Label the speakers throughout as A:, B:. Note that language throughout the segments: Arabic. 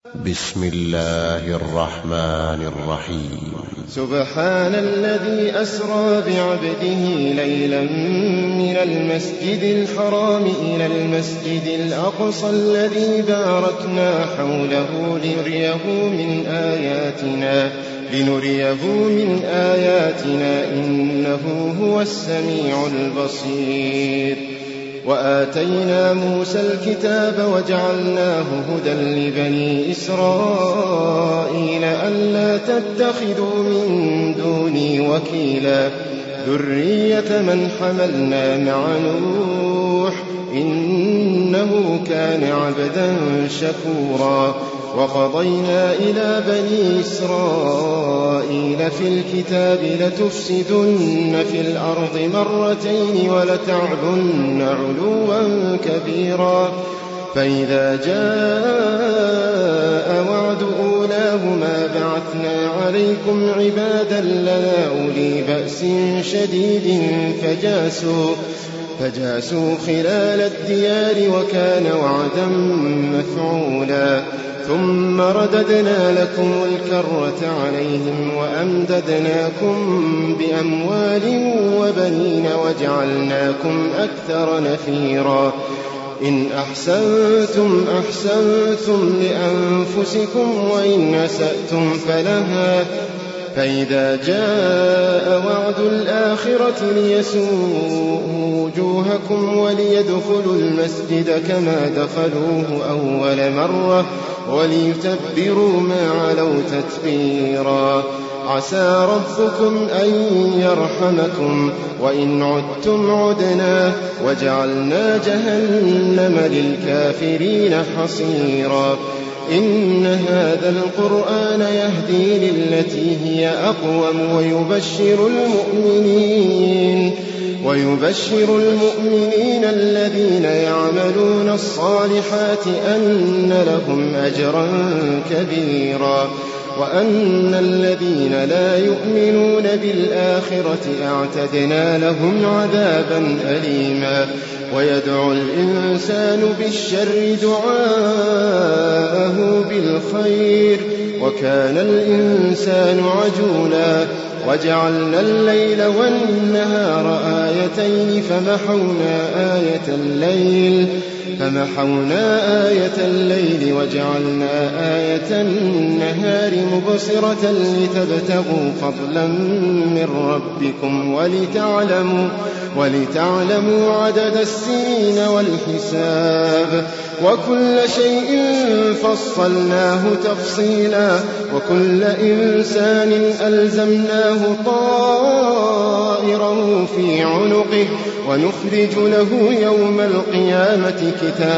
A: بسم الله الرحمن الرحيم.
B: سبحان الذي أسرى بعبده ليلا من المسجد الحرام إلى المسجد الأقصى الذي باركنا حوله لنريه من آياتنا إنه هو السميع البصير. وآتينا موسى الكتاب وجعلناه هدى لبني إسرائيل ألا تتخذوا من دوني وكيلا ذرية من حملنا مع نوح إنه كان عبدا شكورا. وقضينا إلى بني إسرائيل في الكتاب لتفسدن في الأرض مرتين ولتعلن علوا كبيرا. فإذا جاء وعد أولاهما بعثنا عليكم عبادا لنا أولي بأس شديد فجاسوا خلال الديار وكان وعدا مفعولا. ثم رددنا لكم الكرة عليهم وأمددناكم بأموال وبنين وجعلناكم أكثر نفيرا. إن أحسنتم لأنفسكم وإن أسأتم فلها. فإذا جاء وعد الآخرة ليسوءوا وجوهكم وليدخلوا المسجد كما دخلوه أول مرة وليتبروا ما علوا تتبيرا. عسى ربكم أن يرحمكم وإن عدتم عدنا وجعلنا جهنم للكافرين حصيرا. إن هذا القرآن يهدي للتي هي أقوم ويبشر المؤمنين الذين يعملون الصالحات أن لهم أجرا كبيرا. وأن الذين لا يؤمنون بالآخرة أعتدنا لهم عذابا أليما. ويدعو الإنسان بالشر دعاءه بالخير وكان الإنسان عجولا. وجعلنا الليل والنهار آيتين فمحونا آية الليل وجعلنا آية النهار مبصرة لتبتغوا فضلا من ربكم ولتعلموا عدد السنين والحساب. وكل شيء فصلناه تفصيلا. وكل إنسان ألزمناه طائره في عنقه ونخرج له يوم القيامة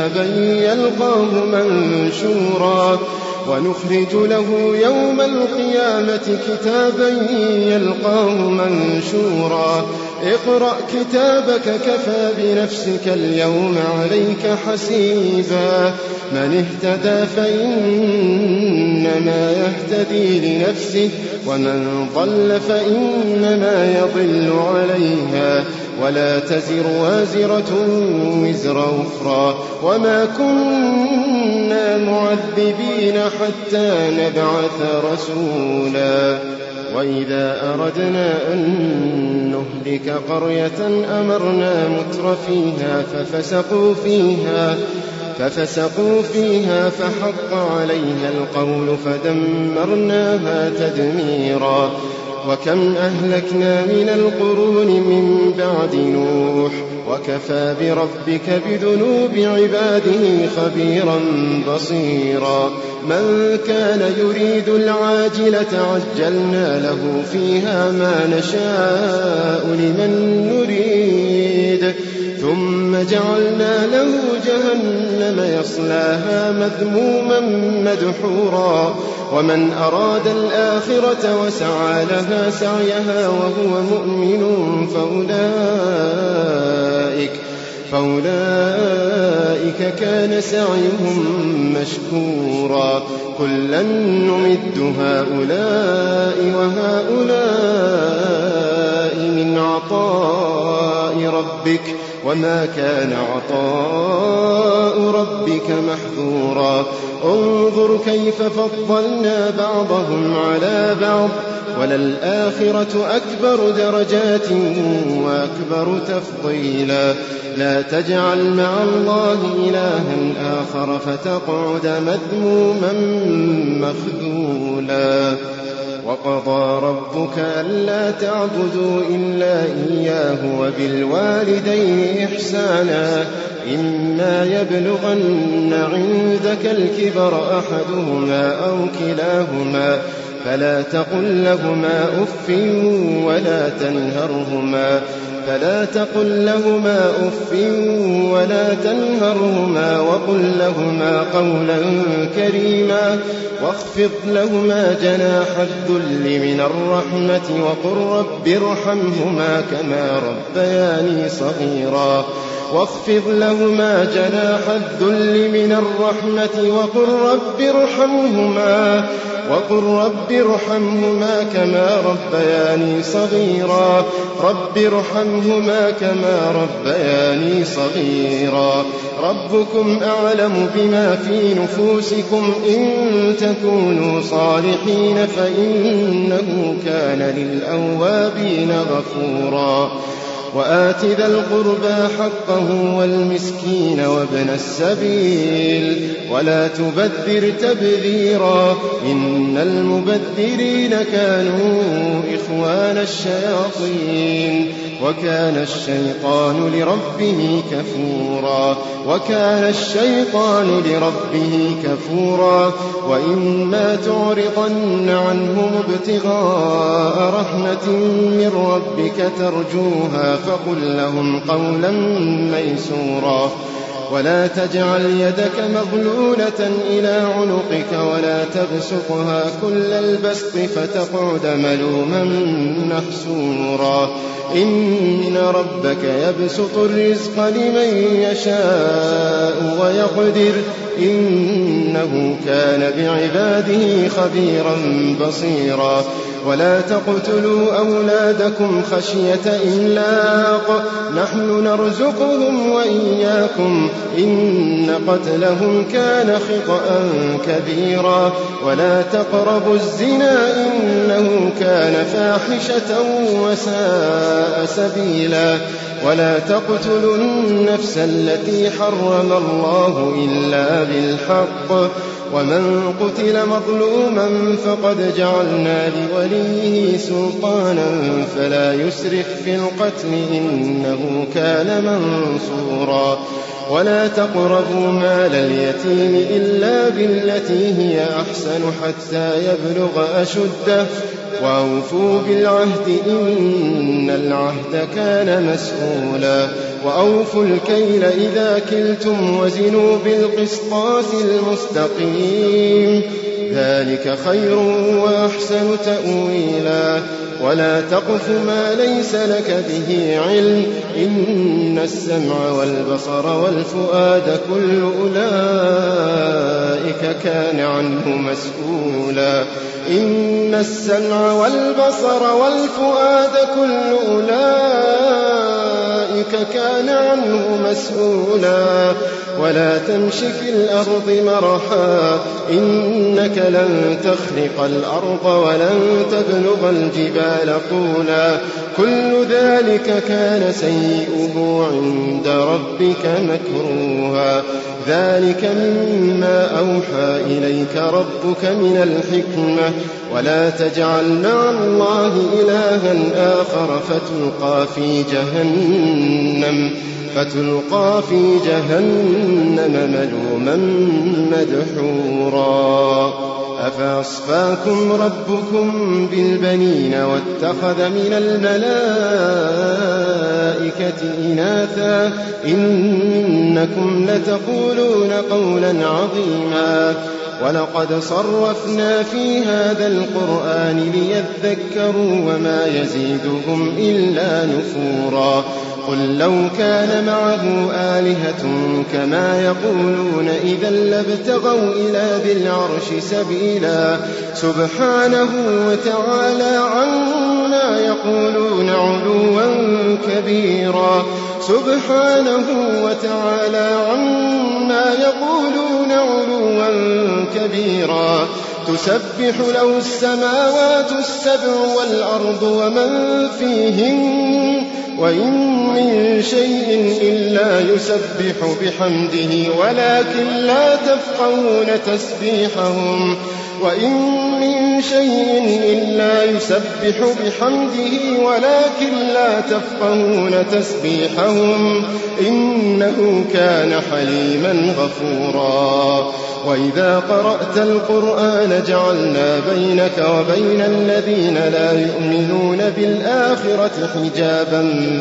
B: كتابا يلقاه منشورا. اقرأ كتابك كفى بنفسك اليوم عليك حسيبا. من اهتدى فإنما يهتدي لنفسه ومن ضل فإنما يضل عليها ولا تزر وازرة وزر أخرى. وما كنا معذبين حتى نبعث رسولا. وإذا أردنا أن نهلك قرية أمرنا مترفيها ففسقوا فيها فحق عليها القول فدمرناها تدميرا. وكم أهلكنا من القرون من بعد نوح وكفى بربك بذنوب عباده خبيرا بصيرا. من كان يريد العاجلة عجلنا له فيها ما نشاء لمن نريد ثم جعلنا له جهنم يصلاها مذموما مدحورا. ومن أراد الآخرة وسعى لها سعيها وهو مؤمن فأولئك كان سعيهم مشكورا. كلا نمد هؤلاء وهؤلاء من عطاء ربك وما كان عطاء ربك محظورا انظر كيف فضلنا بعضهم على بعض وللآخرة أكبر درجات وأكبر تفضيلا لا تجعل مع الله إلها آخر فتقعد مذموما مخذولا وقضى ربك ألا تعبدوا إلا إياه وبالوالدين إحسانا إما يبلغن عندك الكبر أحدهما أو كلاهما فلا تقل لهما أف ولا تنهرهما وقل لهما قولا كريما واخفض لهما جناح الذل من الرحمة وقل رب ارحمهما كما ربياني صغيرا ربكم أعلم بما في نفوسكم إن تكونوا صالحين فإنه كان للأوابين غفورا وآت ذا القربى حقه والمسكين وابن السبيل ولا تبذر تبذيرا إن المبذرين كانوا إخوان الشياطين وكان الشيطان لربه كفورا وإما تعرضن عنهم ابتغاء رحمة من ربك ترجوها فقل لهم قولا ميسورا ولا تجعل يدك مغلولة إلى عنقك ولا تبسطها كل البسط فتقعد ملوما محسورا إن ربك يبسط الرزق لمن يشاء ويقدر إنه كان بعباده خبيرا بصيرا ولا تقتلوا أولادكم خشية إملاق نحن نرزقهم وإياكم إن قتلهم كان خطأ كبيرا ولا تقربوا الزنا إنه كان فاحشة وساء سبيلا ولا تقتلوا النفس التي حرم الله إلا بالحق ومن قتل مظلوما فقد جعلنا لوليه سلطانا فلا يسرف في القتل إنه كان منصورا ولا تقربوا مال اليتيم إلا بالتي هي أحسن حتى يبلغ أشده وأوفوا بالعهد إن العهد كان مسؤولا وأوفوا الكيل إذا كلتم وزنوا بالقسطاس المستقيم ذلك خير وأحسن تأويلا ولا تقف ما ليس لك به علم إن السمع والبصر والفؤاد كل أولئك كان عنه مسؤولا ولا تمش في الأرض مرحا إنك لن تخرق الأرض ولن تبلغ الجبال طولا كل ذلك كان سيئه عند ربك مكروها ذلك مما أوحى إليك ربك من الحكمة ولا تجعل مع الله إلها آخر فتلقى في جهنم ملوما مدحورا أفأصفاكم ربكم بالبنين واتخذ من الملائكة إناثا إنكم لتقولون قولا عظيما ولقد صرفنا في هذا القرآن ليذكروا وما يزيدهم إلا نفورا قل لو كان معه آلهة كما يقولون إذا لابتغوا إلى ذي العرش سبيلا سبحانه وتعالى عما يقولون علوا كبيرا سبحانه وتعالى عما يقولون علوا كبيرا تسبح له السماوات السبع والأرض ومن فيهن وإن من شيء إلا يسبح بحمده ولكن لا تفقهون تسبيحهم وإن من شيء إلا يسبح بحمده ولكن لا تفقهون تسبيحهم إنه كان حليما غفورا وإذا قرأت القرآن جعلنا بينك وبين الذين لا يؤمنون بالآخرة حجابا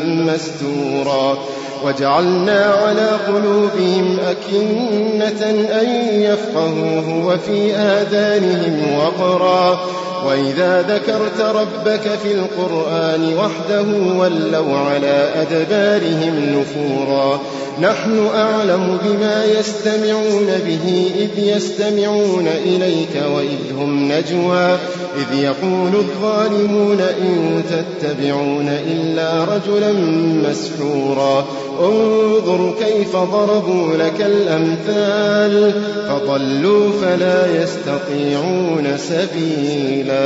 B: مستورا وجعلنا على قلوبهم أكنة أن يفقهوه وفي آذانهم وقرا وإذا ذكرت ربك في القرآن وحده ولوا على أدبارهم نفورا نحن أعلم بما يستمعون به إذ يستمعون إليك وإذ هم نجوى إذ يقول الظالمون إن تتبعون إلا رجلا مسحورا انظر كيف ضربوا لك الأمثال فضلوا فلا يستطيعون سبيلا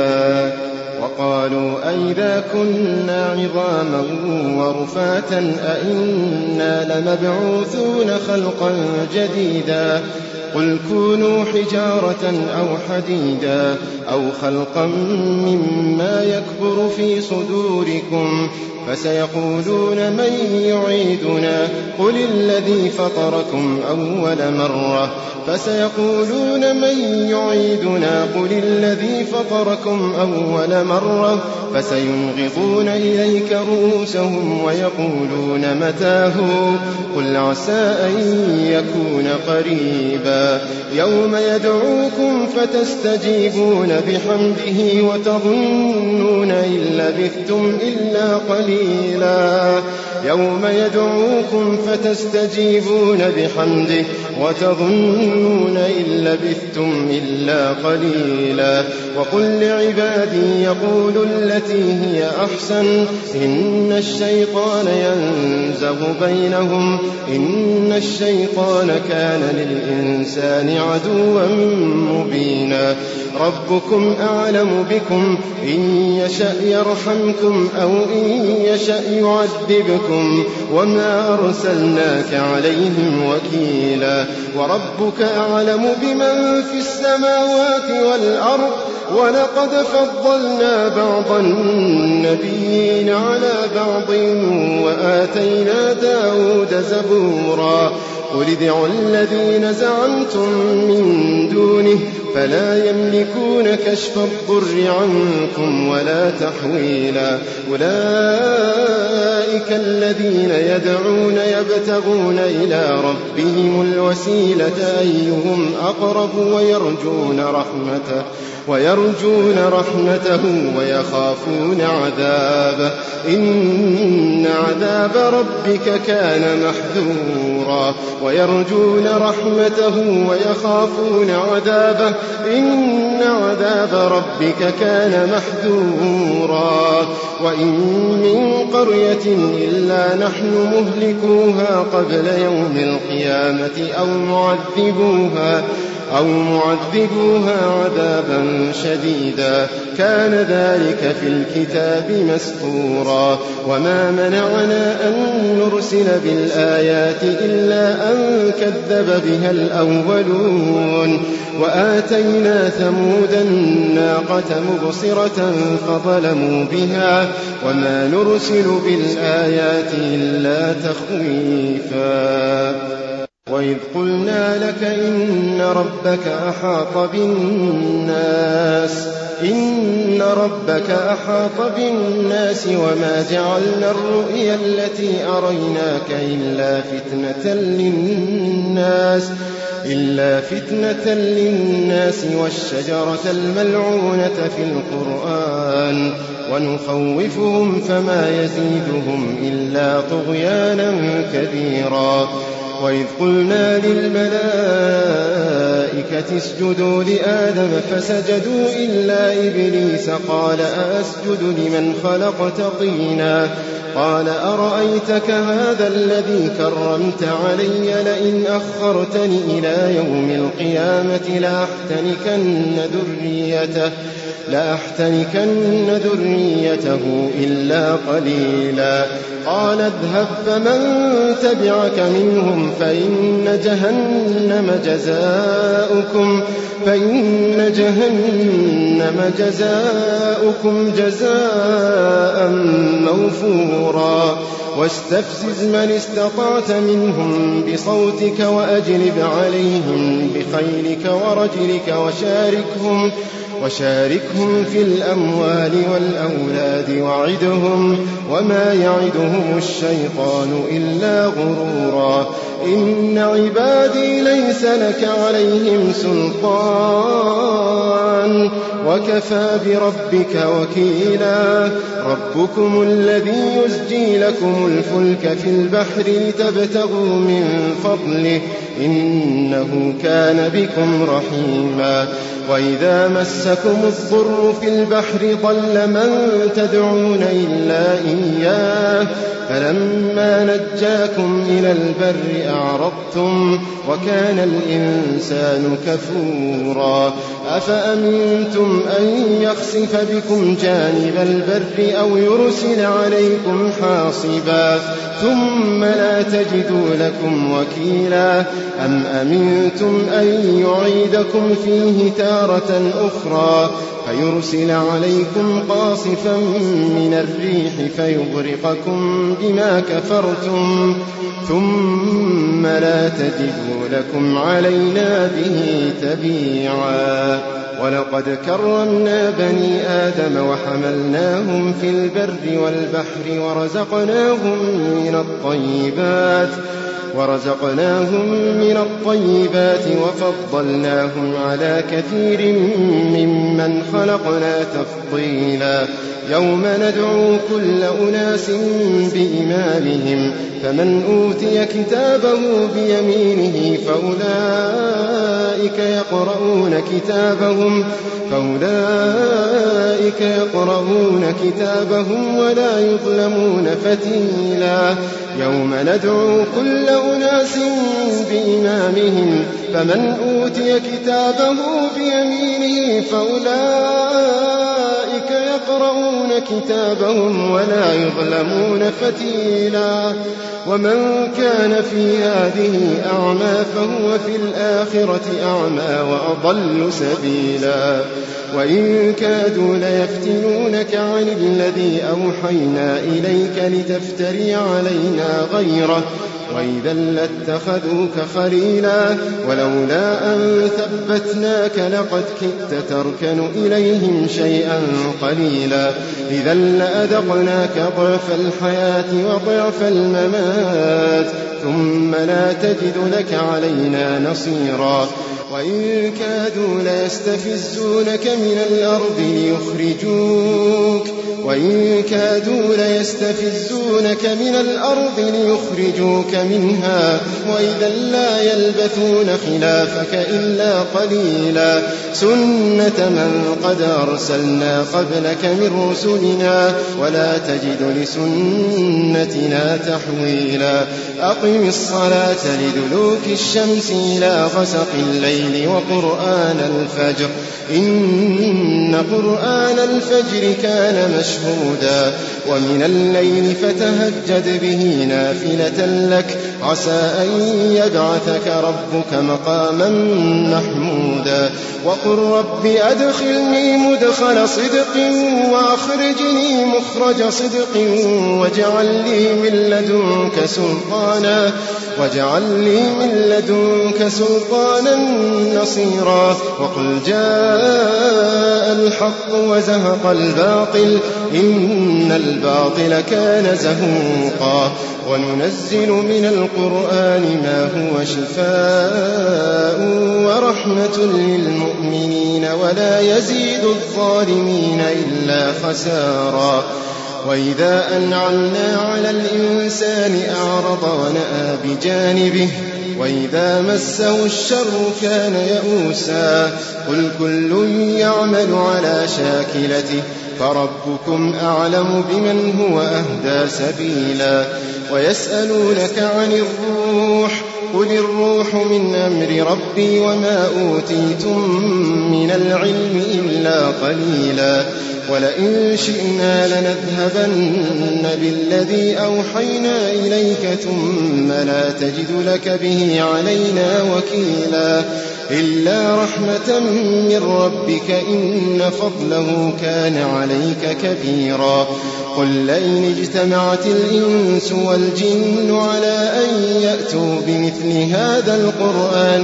B: وقالوا أئذا كنا عظاما ورفاتا أئنا لمبعوثون خلقا جديدا قل كونوا حجارة أو حديدا أو خلقا مما يكبر في صدوركم فسيقولون من يعيدنا قل الذي فطركم أول مرة فسيقولون من يعيدنا قل الذي فطركم أول مرة فسينغضون إليك رؤوسهم ويقولون متاه قل عسى أن يكون قريبا يوم يدعوكم فتستجيبون بحمده وتظنون إن لبثتم إلا قليلا يوم يدعوكم فتستجيبون بحمده وتظنون إن لبثتم إلا قليلا وقل لعبادي يقولوا التي هي أحسن إن الشيطان ينزغ بينهم إن الشيطان كان للإنسان عدوا مبينا ربكم أعلم بكم إن يشأ يرحمكم أو إن يشأ يعذبكم وما أرسلناك عليهم وكيلا وربك أعلم بمن في السماوات والأرض ولقد فضلنا بعض النبيين على بعض وآتينا داود زبورا قل ادعوا الذين زعمتم من دونه فلا يملكون كشف الضر عنكم ولا تحويلا أولئك الذين يدعون يبتغون إلى ربهم الوسيلة أيهم أقرب ويرجون رحمته ويخافون عذابه إن عذاب ربك كان محذورا ويرجون رحمته ويخافون عذابه إن عذاب ربك كان محذورا وإن من قرية إلا نحن مهلكوها قبل يوم القيامة أو معذبوها عذابا شديدا كان ذلك في الكتاب مسطورا وما منعنا أن نرسل بالآيات إلا أن كذب بها الأولون وآتينا ثمود الناقة مبصرة فظلموا بها وما نرسل بالآيات إلا تخويفا وإذ قلنا لك إن ربك أحاط بالناس وما جعلنا الرؤيا التي أريناك إلا فتنة للناس إلا فتنة للناس والشجرة الملعونة في القرآن ونخوفهم فما يزيدهم إلا طغيانا كبيرا. وإذ قلنا للملائكة اسجدوا لآدم فسجدوا إلا إبليس قال أسجد لمن خلقت طينا قال أرأيتك هذا الذي كرمت علي لئن أخرتني إلى يوم القيامة لأحتنكن ذريته إلا قليلا. قال اذهب فمن تبعك منهم فإن جهنم جزاؤكم جزاء موفورا. واستفزز من استطعت منهم بصوتك وأجلب عليهم بخيلك ورجلك وشاركهم في الأموال والأولاد وعدهم وما يعدهم الشيطان إلا غرورا. إن عبادي ليس لك عليهم سلطان وكفى بربك وكيلا. ربكم الذي يزجي لكم الفلك في البحر لتبتغوا من فضله إنه كان بكم رحيما. وإذا مسكم الضر في البحر ضل من تدعون إلا إياه فلما نجاكم إلى البر أعرضتم وكان الإنسان كفورا. أفأمنتم أن يخسف بكم جانب البر أو يرسل عليكم حاصبا ثم لا تجدوا لكم وكيلا. أم أمنتم أن يعيدكم فيه تارة أخرى فيرسل عليكم قاصفا من الريح فيغرقكم بما كفرتم ثم لا تجدوا لكم علينا به تبيعا. ولقد كرمنا بني آدم وحملناهم في البر والبحر ورزقناهم من الطيبات وفضلناهم على كثير ممن خلقنا تفضيلا. يوم ندعو كل أناس بإمامهم فمن أوتي كتابه بيمينه فأولئك يقرؤون كتابهم ولا يظلمون فتيلا. يوم ندعو كل أناس بإمامهم فمن أوتي كتابه بيمينه فأولئك يقرؤون كتابهم ولا يظلمون فتيلا. ومن كان في هذه أعمى فهو في الآخرة أعمى وأضل سبيلا. وإن كادوا ليفتنونك عن الذي أوحينا إليك لتفتري علينا غيره وإذا لاتخذوك خليلا. ولولا أن ثبتناك لقد كدت تركن إليهم شيئا قليلا. إذا لأذقناك ضعف الحياة وضعف الممات ثم لا تجد لك علينا نصيرا. وإن كادوا ليستفزونك من الأرض ليخرجوك منها وإذا لا يلبثون خلافك إلا قليلا. سنة من قد أرسلنا قبلك من رسلنا ولا تجد لسنتنا تحويلا. أقم الصلاة لدلوك الشمس إلى غسق الليل وقرآن الفجر إن قرآن الفجر كان مشهودا. ومن الليل فتهجد به نافلة لك عسى أن يبعثك ربك مقاما محمودا. وقل رب أدخلني مدخل صدق وأخرجني مخرج صدق واجعل لي من لدنك سلطانا نصيرا. وقل جاء الحق وزهق الباطل إن الباطل كان زهوقا. وننزل من القرآن ما هو شفاء ورحمة للمؤمنين ولا يزيد الظالمين إلا خسارا. وإذا أنعمنا على الإنسان أعرض ونأى بجانبه وإذا مسه الشر كان يئوسا. قل كل يعمل على شاكلته فربكم أعلم بمن هو أهدى سبيلا. ويسألونك عن الروح قل الروح من أمر ربي وما أوتيتم من العلم إلا قليلا. ولئن شئنا لنذهبن بالذي أوحينا إليك ثم لا تجد لك به علينا وكيلا. إلا رحمة من ربك إن فضله كان عليك كبيرا. قل لئن اجتمعت الإنس والجن على أن يأتوا بمثل هذا القرآن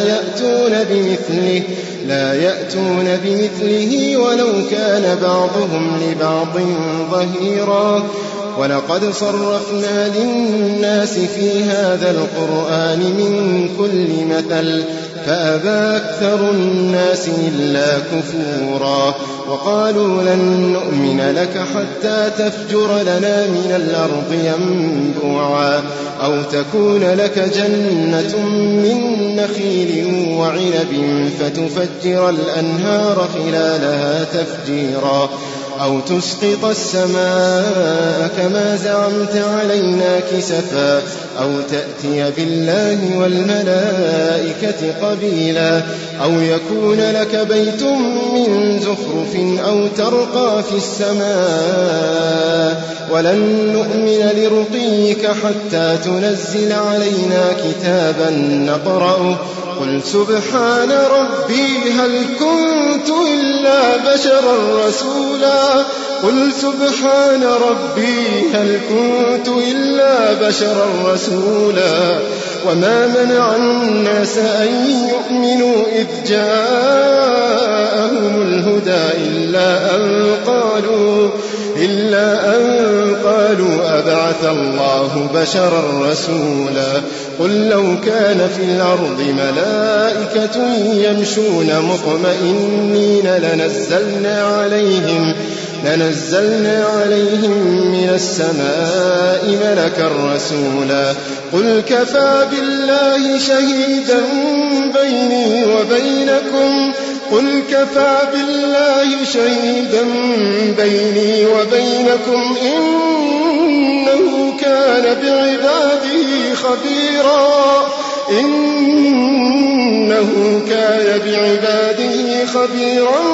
B: لا يأتون بمثله ولو كان بعضهم لبعض ظهيرا. ولقد صرفنا للناس في هذا القرآن من كل مثل فأبى أكثر الناس إلا كفورا. وقالوا لن نؤمن لك حتى تفجر لنا من الأرض ينبوعا أو تكون لك جنة من نخيل وعنب فتفجر الأنهار خلالها تفجيرا أو تسقط السماء كما زعمت علينا كسفا أو تأتي بالله والملائكة قبيلا أو يكون لك بيت من زخرف أو ترقى في السماء ولن نؤمن لرقيك حتى تنزل علينا كتابا نقرأه. قل سبحان ربي هل كنت إلا بشرا رسولا. قل سبحان ربي هل كنت إلا بشرا رسولا. وما منع الناس أن يؤمنوا إذ جاءهم الهدى إلا أن قالوا أبعث الله بشرا رسولا. قل لو كان في الأرض ملائكة يمشون مطمئنين لنزلنا عليهم من السماء ملكا رسولا. قل كفى بالله شهيدا بيني وبينكم إنه كان بعباده خبيرا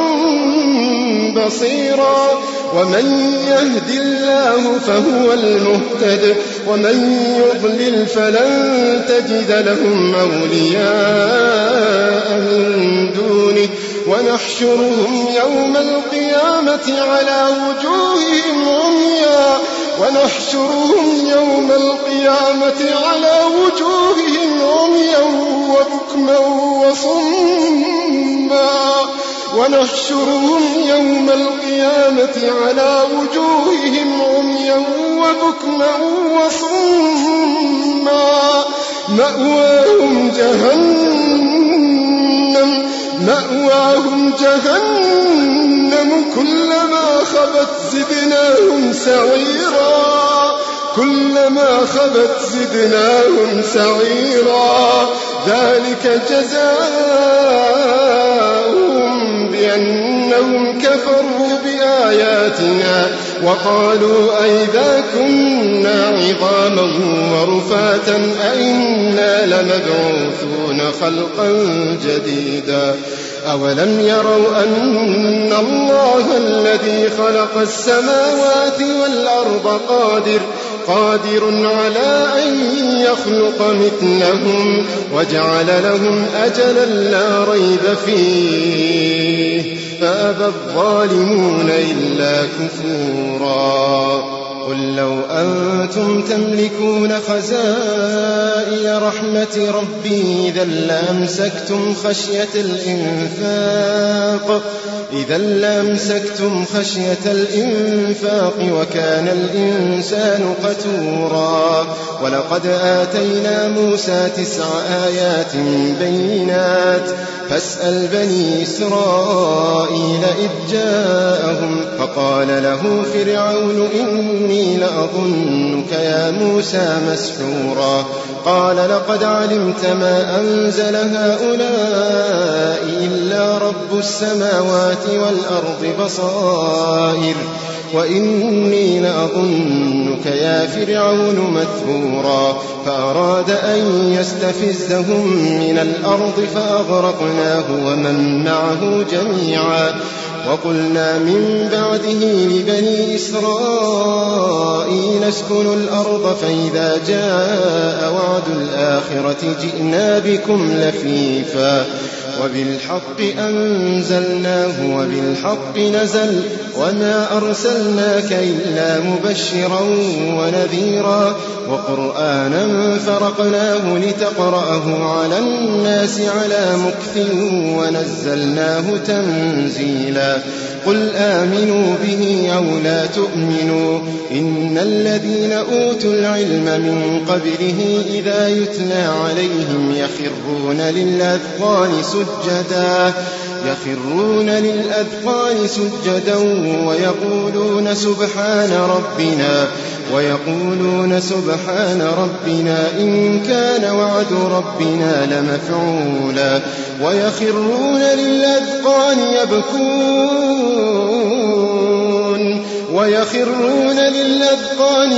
B: بصيرا. ومن يهد الله فهو المهتد ومن يضلل فلن تجد لهم أولياء من دونه. ونحشرهم يوم القيامة على وجوههم عميا وبكما وصما مأواهم جهنم كلما خبت زدناهم سعيرا. ذلك جزاؤهم بأنهم كفروا بآياتنا وقالوا أئذا كنا عظاما ورفاتا أئنا لمبعوثون خلقا جديدا. أولم يروا أن الله الذي خلق السماوات والأرض قادر على أن يخلق مثلهم وجعل لهم أجلا لا ريب فيه فأبى الظالمون إلا كفورا. قل لو أنتم تملكون خزائن رحمة ربي إذا لأمسكتم خشية الإنفاق إذا لامسكتم خشية الإنفاق وكان الإنسان قتورا ولقد آتينا موسى 9 آيات بينات فاسأل بني إسرائيل إذ جاءهم فقال له فرعون إني لأظنك يا موسى مسحورا قال لقد علمت ما أنزل هؤلاء إلا رب السماوات والأرض بصائر وإني لأظنك يا فرعون مثبورا فأراد أن يستفزهم من الأرض فأغرقناه ومن معه جميعا وقلنا من بعده لبني إسرائيل اسكنوا الأرض فإذا جاء وعد الآخرة جئنا بكم لفيفا وبالحق أنزلناه وبالحق نزل وما أرسلناك إلا مبشرا ونذيرا وقرآنا فرقناه لتقرأه على الناس على مكث ونزلناه تنزيلا قل آمنوا به أو لا تؤمنوا إن الذين أوتوا العلم من قبله إذا يتلى عليهم يخرون للأذقان سجدا ويقولون سبحان ربنا إن كان وعد ربنا لمفعولا ويخرون للأذقان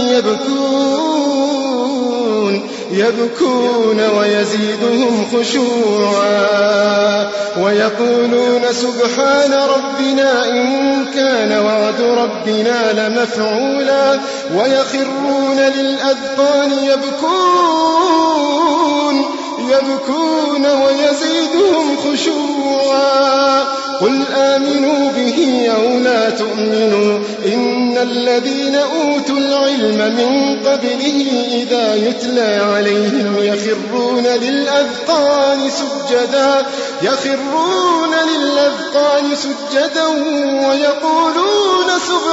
B: يبكون ويزيدهم خشوعا ويقولون سبحان ربنا إن كان وعد ربنا لمفعولا ويخرون للأذقان يبكون ويزيدهم خشوعا قل آمنوا به أو لا تؤمنوا إن الذين أوتوا العلم من قبله إذا يتلى عليهم يخرون للأذقان سجدا ويقولون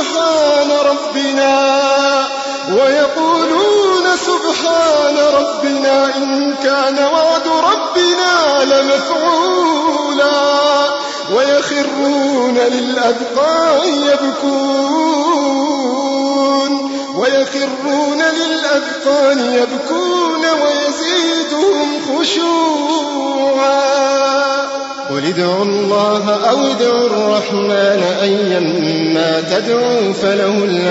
B: سبحان ربنا إن كان وعد ربنا لمفعولا ويخرون للأذقان يبكون ويزيدهم خشوعا قل ادعوا الله أو ادعوا الرحمن أيما تدعوا فله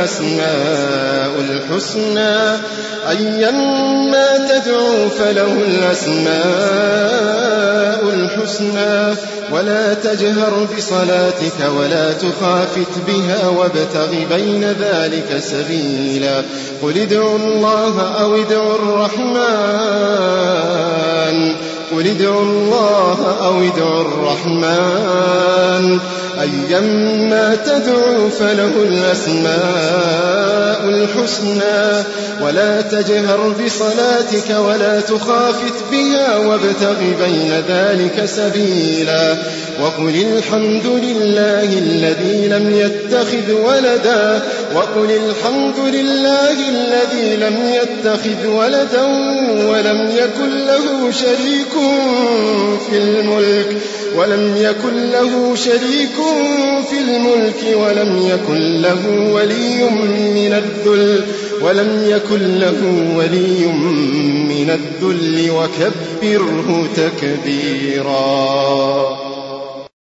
B: الأسماء الحسنى ولا تجهر بصلاتك ولا تخافت بها وابتغ بين ذلك سبيلا قل ادعوا الله أو ادعوا الرحمن أيما تدعوا فله الأسماء الحسنى ولا تجهر بصلاتك ولا تخافت بها وابتغ بين ذلك سبيلا وقل الحمد لله الذي لم يتخذ ولدا ولم يكن له شريك في الملك ولم يكن له ولي من الذل وكبره تكبيرا.